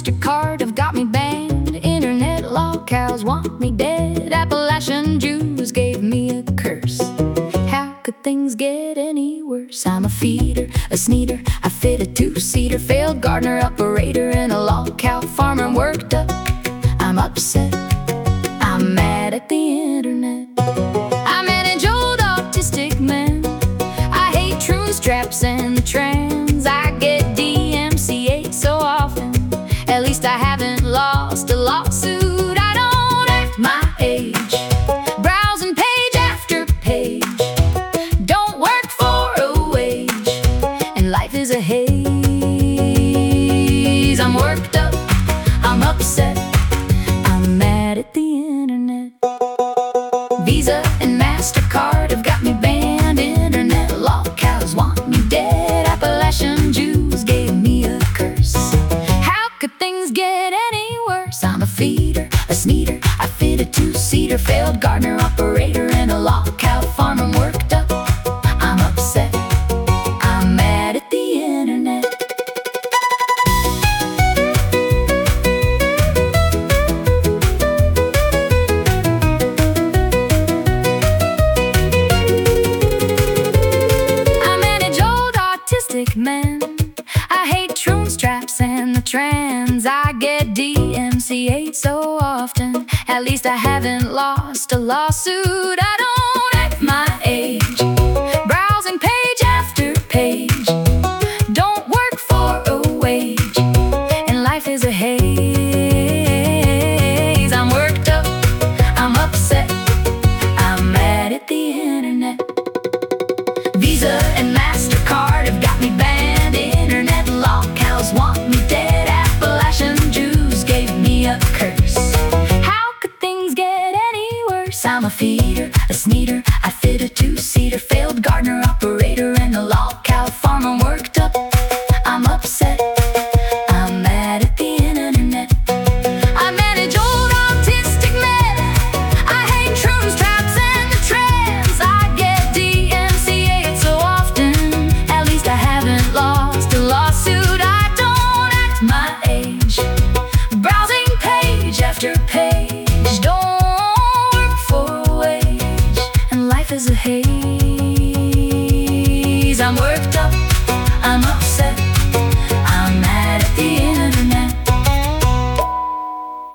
MasterCard have got me banned. Internet log cows want me dead. Appalachian Jews gave me a curse. How could things get any worse? I'm a feeder, a sneeder, I fit a two-seater, failed gardener operator, and a log cow farmer. I'm worked up, I'm upset, I'm mad at the internet. I manage old autistic men, I hate troon straps and the trans. I get DMCA so often, at least I haven't lost a lawsuit. I don't act my age, browsing page after page, don't work for a wage, and life is a haze. I'm worked up, I'm upset, I'm mad at the internet. Visa and MasterCard have got me banned. Internet log cows want me dead. Appalachian Jews gave me a curse. How could things get any worse? I'm a feeder, a sneeder, I fit a two-seater, failed gardener operator, and a log cow farmer. I'm worked up, I'm upset, I'm mad at the internet. Men, I hate troon straps and the trans. I get DMCA so often, at least I haven't lost a lawsuit. I don't act my age, browsing page after page, don't work for a wage, and life is a haze. I'm worked up, I'm upset, I'm mad at the internet. Visa and MasterCard have got me banned. Internet log cows want me dead. Appalachian Jews gave me a curse. How could things get any worse? I'm a feeder, a sneeder, I fit a two-seater, failed gardener operator,